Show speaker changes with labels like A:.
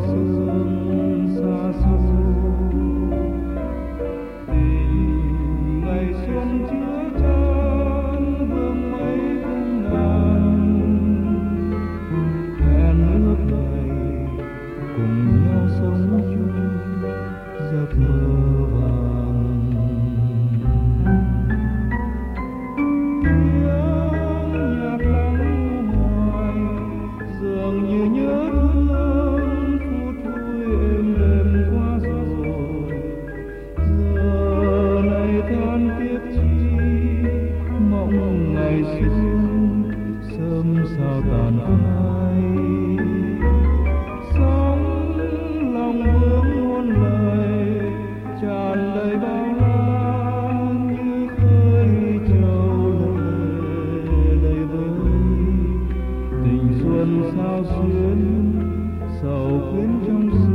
A: sương xa xôi. Tình ngày xuân chứa chan vương mấy cung đàn, hẹn ước ngày cùng nhau sống chung giấc mơ vàng. Tiếng nhạc lắng hoài dường như nhớ thương, phút vui êm đềm qua rồi. Giờ này than tiếc chi mộng ngày xuân sớm sao tàn phai. Sóng lòng vương muôn lời tràn đầy bao la như khơi trầu lời vơi. Tình xuân sao xuyến sầu quyến trong